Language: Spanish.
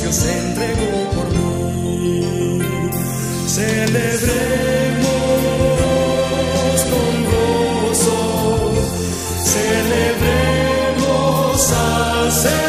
que se entregó por mí. Celebremos con gozo, celebremos al Señor.